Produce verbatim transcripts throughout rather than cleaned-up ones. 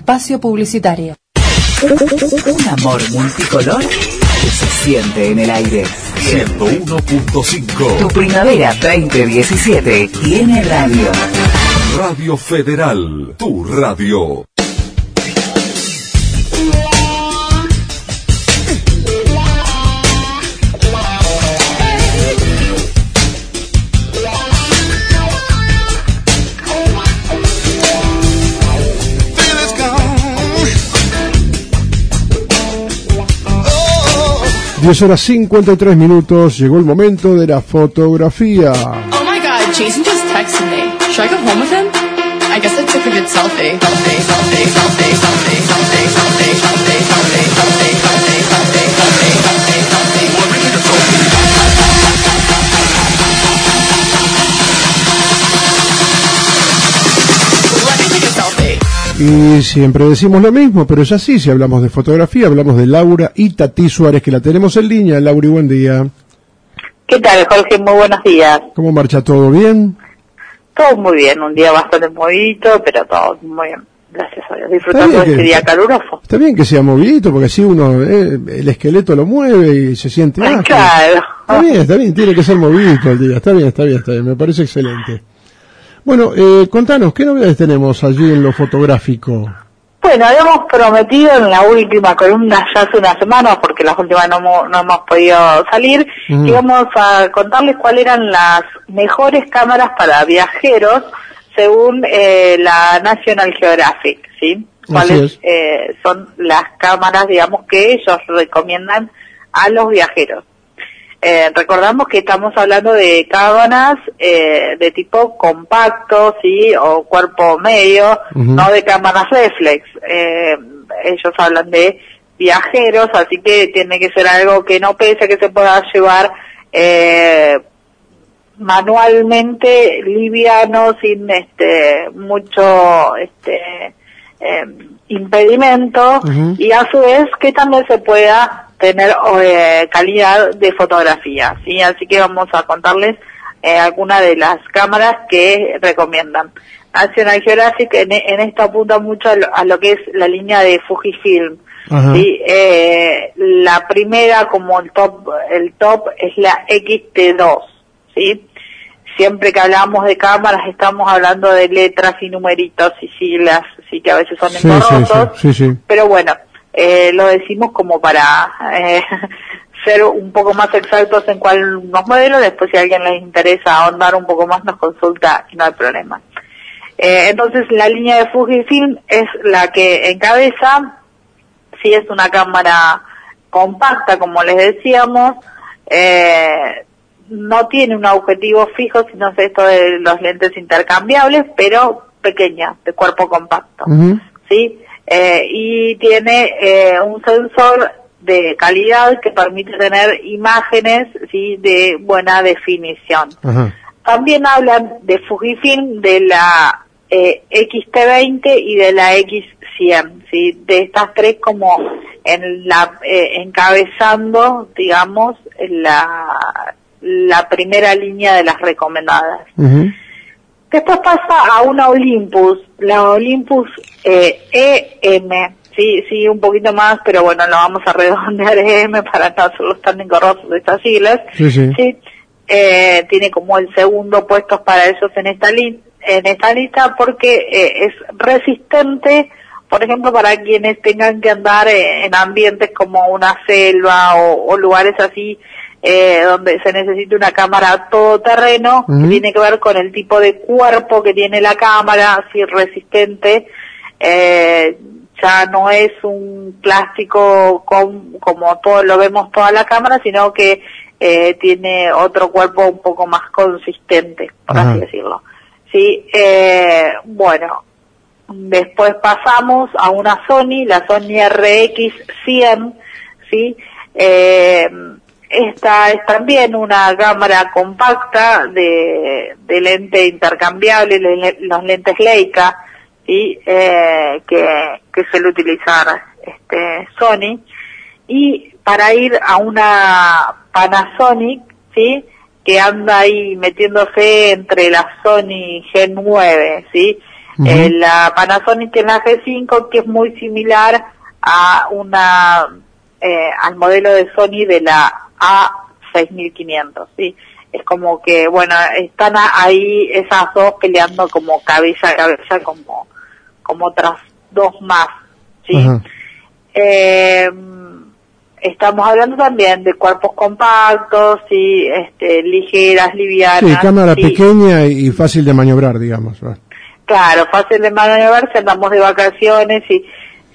espacio publicitario. Un amor multicolor que se siente en el aire. ciento uno punto cinco. Tu primavera veinte diecisiete tiene radio. Radio Federal, tu radio. diez horas cincuenta y tres minutos, llegó el momento de la fotografía. Oh my god, Jason just texted me. Should I go home with him? I guess I took a good selfie. Selfie, selfie, selfie, selfie, selfie, selfie, selfie, selfie, selfie, selfie, selfie, selfie, selfie, selfie. Well, really a selfie. Let me take a selfie. Y siempre decimos lo mismo, pero es así, si hablamos de fotografía, hablamos de Laura Itatí Suárez, que la tenemos en línea. Laura, buen día. ¿Qué tal, Jorge? Muy buenos días. ¿Cómo marcha todo? ¿Bien? Todo muy bien, un día bastante movidito, pero todo muy bien, gracias a Dios, disfrutando de este día caluroso. Está bien que sea movidito, porque así uno, eh, el esqueleto lo mueve y se siente ágil. Claro. Está bien, está bien, tiene que ser movidito el día, está bien, está bien, está bien, me parece excelente. Bueno, eh, contanos, ¿qué novedades tenemos allí en lo fotográfico? Bueno, habíamos prometido en la última columna ya hace unas semanas, porque las últimas no, no hemos podido salir, mm. íbamos a contarles cuáles eran las mejores cámaras para viajeros según eh, la National Geographic, ¿sí? Cuáles eh, son las cámaras, digamos, que ellos recomiendan a los viajeros. Eh, recordamos que estamos hablando de cámaras eh, de tipo compacto, sí, o cuerpo medio, uh-huh. no de cámaras reflex. Eh, ellos hablan de viajeros, así que tiene que ser algo que no pese, que se pueda llevar eh, manualmente, liviano, sin este mucho este eh, impedimento, uh-huh. y a su vez que también se pueda tener eh, calidad de fotografía, ¿sí? Así que vamos a contarles eh, algunas de las cámaras que recomiendan. National Geographic en, en esto apunta mucho a lo, a lo que es la línea de Fujifilm, ¿sí? Eh, la primera, como el top, el top es la X T dos, ¿sí? Siempre que hablamos de cámaras estamos hablando de letras y numeritos y siglas, sí, que a veces son sí, engorrosos, sí, sí, sí. pero bueno, Eh, lo decimos como para eh, ser un poco más exactos en cuál nos modelos. Después, si a alguien les interesa ahondar un poco más, nos consulta y no hay problema. Eh, entonces, la línea de Fujifilm es la que encabeza. Sí, es una cámara compacta, como les decíamos. Eh, no tiene un objetivo fijo, sino es esto de los lentes intercambiables, pero pequeña, de cuerpo compacto. Uh-huh. ¿Sí? Eh, y tiene eh, un sensor de calidad que permite tener imágenes, sí, de buena definición. Uh-huh. También hablan de Fujifilm, de la eh, X T veinte y de la X cien, sí, de estas tres como en la eh, encabezando, digamos, la la primera línea de las recomendadas. Uh-huh. Después pasa a una Olympus, la Olympus eh, E M, sí, sí, un poquito más, pero bueno, lo vamos a redondear E M para no hacerlos tan engorrosos de estas siglas, sí, sí. sí, eh, tiene como el segundo puesto para ellos en esta li- en esta lista porque eh, es resistente, por ejemplo, para quienes tengan que andar eh, en ambientes como una selva o, o lugares así, Eh, donde se necesita una cámara todoterreno, uh-huh. que tiene que ver con el tipo de cuerpo que tiene la cámara, así resistente, eh, ya no es un plástico con, como todo lo vemos toda la cámara, sino que eh, tiene otro cuerpo un poco más consistente, por uh-huh. así decirlo. Sí, eh, bueno, después pasamos a una Sony, la Sony R X cien, sí, eh, esta es también una cámara compacta de, de lente intercambiable, le, los lentes Leica, ¿sí? eh, que, que suele utilizar este Sony. Y para ir a una Panasonic, ¿sí? que anda ahí metiéndose entre la Sony G nueve, ¿sí? Uh-huh. Eh, la Panasonic es la G cinco, que es muy similar a una eh, al modelo de Sony de la A seis mil quinientos, ¿sí? Es como que, bueno, están ahí esas dos peleando como cabeza a cabeza, como, como otras dos más, ¿sí? Uh-huh. Eh, estamos hablando también de cuerpos compactos, ¿sí? Este, ligeras, livianas. Sí, cámara ¿sí? pequeña y fácil de maniobrar, digamos. Claro, fácil de maniobrar si andamos de vacaciones y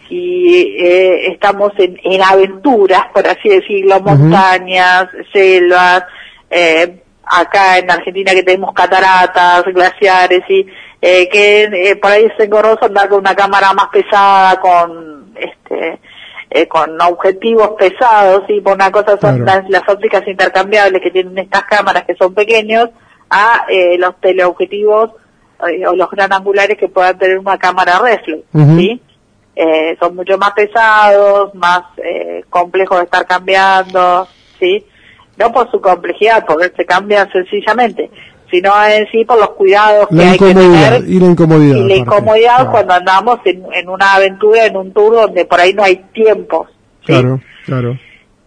si eh, estamos en, en aventuras, por así decirlo, montañas, uh-huh. selvas, eh, acá en Argentina que tenemos cataratas, glaciares, y eh, que eh, por ahí es engorroso andar con una cámara más pesada, con este eh, con objetivos pesados, y por una cosa son claro. las, las ópticas intercambiables que tienen estas cámaras que son pequeños, a eh, los teleobjetivos eh, o los gran angulares que puedan tener una cámara reflex, uh-huh. ¿sí? Eh, son mucho más pesados, más eh, complejos de estar cambiando, ¿sí? No por su complejidad, porque se cambian sencillamente, sino en sí por los cuidados la que hay que tener. Y la incomodidad. Y la incomodidad claro. cuando andamos en, en una aventura, en un tour donde por ahí no hay tiempos, ¿sí? Claro, claro.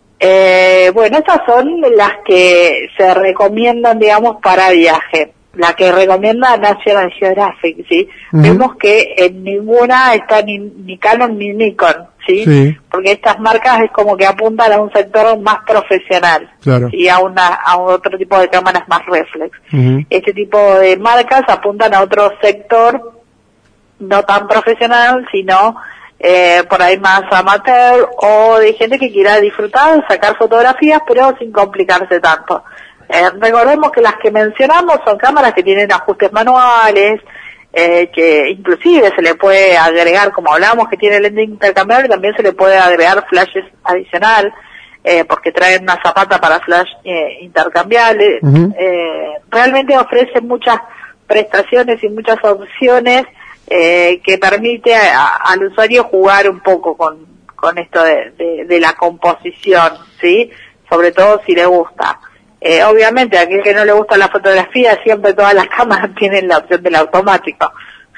Eh, bueno, estas son las que se recomiendan, digamos, para viaje. La que recomienda National Geographic, ¿sí? Uh-huh. Vemos que en ninguna está ni, ni Canon ni Nikon, ¿sí? Sí. Porque estas marcas es como que apuntan a un sector más profesional, claro. y a una a otro tipo de cámaras más reflex. Uh-huh. Este tipo de marcas apuntan a otro sector no tan profesional, sino eh, por ahí más amateur, o de gente que quiera disfrutar, sacar fotografías, pero sin complicarse tanto. Eh, recordemos que las que mencionamos son cámaras que tienen ajustes manuales, eh, que inclusive se le puede agregar, como hablamos que tiene lente intercambiable, también se le puede agregar flashes adicional, eh, porque traen una zapata para flash eh, intercambiable. Uh-huh. Eh, realmente ofrece muchas prestaciones y muchas opciones eh, que permite a, al usuario jugar un poco con, con esto de, de, de la composición, ¿sí? Sobre todo si le gusta. Eh, obviamente, a aquel que no le gusta la fotografía, siempre todas las cámaras tienen la opción del automático.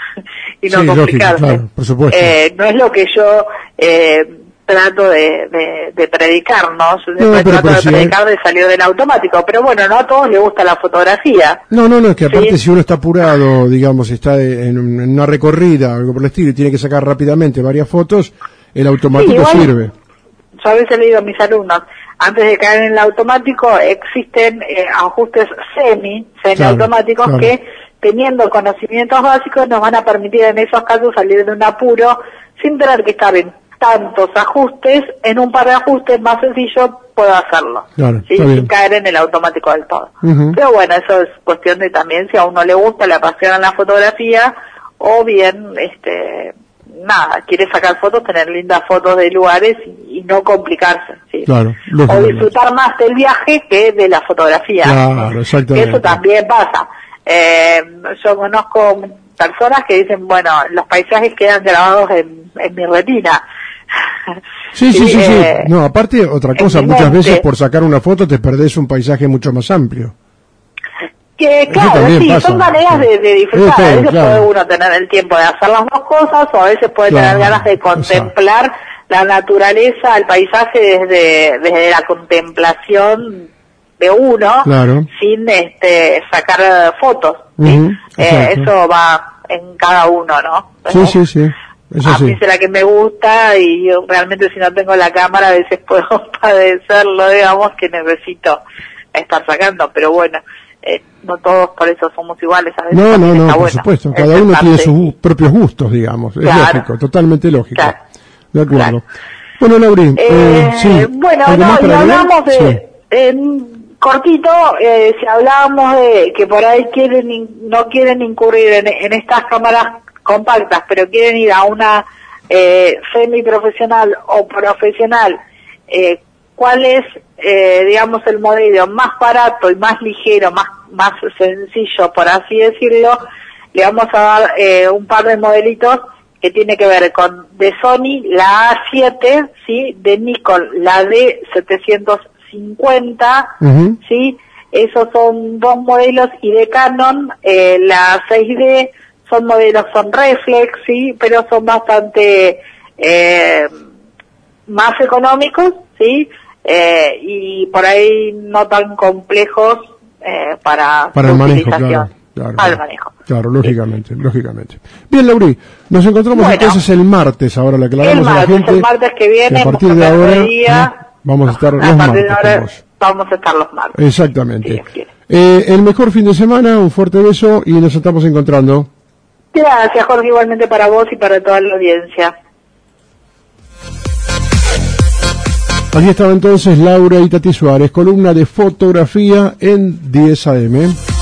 Y no sí, complicarse. Lógico, claro, por supuesto. Eh, no es lo que yo eh, trato de, de, de predicar, ¿no? Yo no, trato pero de si predicar hay... de salir del automático. Pero bueno, no a todos les gusta la fotografía. No, no, no, es que aparte ¿sí? si uno está apurado, digamos, está en, en una recorrida, algo por el estilo, y tiene que sacar rápidamente varias fotos, el automático sí, igual, sirve. Yo a veces le digo a mis alumnos, antes de caer en el automático, existen eh, ajustes semi, semiautomáticos claro, claro. que, teniendo conocimientos básicos, nos van a permitir en esos casos salir de un apuro sin tener que estar en tantos ajustes. En un par de ajustes más sencillos puedo hacerlo, claro, ¿sí? sin caer en el automático del todo. Uh-huh. Pero bueno, eso es cuestión de también si a uno le gusta, le apasiona la fotografía, o bien, este... nada, quiere sacar fotos, tener lindas fotos de lugares y, y no complicarse, ¿sí? Claro, o disfrutar más del viaje que de la fotografía. Claro, exactamente. Eso también pasa. Eh, yo conozco personas que dicen, bueno, los paisajes quedan grabados en, en mi retina. Sí, sí, sí, eh, sí. No, aparte, otra cosa, muchas veces por sacar una foto te perdés un paisaje mucho más amplio. Que claro, sí, pasa. Son maneras de, de disfrutar. Sí, a veces claro. puede uno tener el tiempo de hacer las dos cosas, o a veces puede claro, tener ganas de contemplar exacto. la naturaleza, el paisaje desde, desde la contemplación de uno, claro. sin este sacar fotos. ¿sí? Uh-huh, eh, eso va en cada uno, ¿no? Sí, sí, sí. Eso a sí. mí es la que me gusta, y yo realmente si no tengo la cámara a veces puedo padecerlo, digamos, que necesito estar sacando, pero bueno. Eh, no todos por eso somos iguales, a veces no, no, no, por bueno supuesto, cada uno tiene sus propios gustos, digamos, claro. es lógico, totalmente lógico, claro. de acuerdo. Claro. Bueno, Laurín, eh, eh, sí, bueno, no, y hablamos de, sí. en cortito, eh, si hablamos de que por ahí quieren in, no quieren incurrir en, en estas cámaras compactas, pero quieren ir a una eh, semiprofesional o profesional, eh, ¿cuál es, eh, digamos, el modelo más barato y más ligero, más más sencillo, por así decirlo? Le vamos a dar eh, un par de modelitos que tiene que ver con de Sony la A siete, sí, de Nikon la D setecientos cincuenta, uh-huh. sí, esos son dos modelos, y de Canon eh, la seis D son modelos, son reflex, sí, pero son bastante eh, más económicos, sí, eh, y por ahí no tan complejos eh, para, para su el manejo, utilización. claro, claro, Para el claro. manejo. Claro, lógicamente, sí. lógicamente. Bien, Lauri, nos encontramos Bueno, entonces el martes, ahora le aclaramos el a la martes, gente. el martes que viene, a partir de ahora día, ¿eh? vamos a estar los a partir martes de con ahora vos. vamos a estar los martes. Exactamente. Si Dios quiere. Eh, el mejor fin de semana, un fuerte beso y nos estamos encontrando. Gracias, Jorge, igualmente para vos y para toda la audiencia. Allí estaba entonces Laura Itati Suárez, columna de fotografía en diez A M.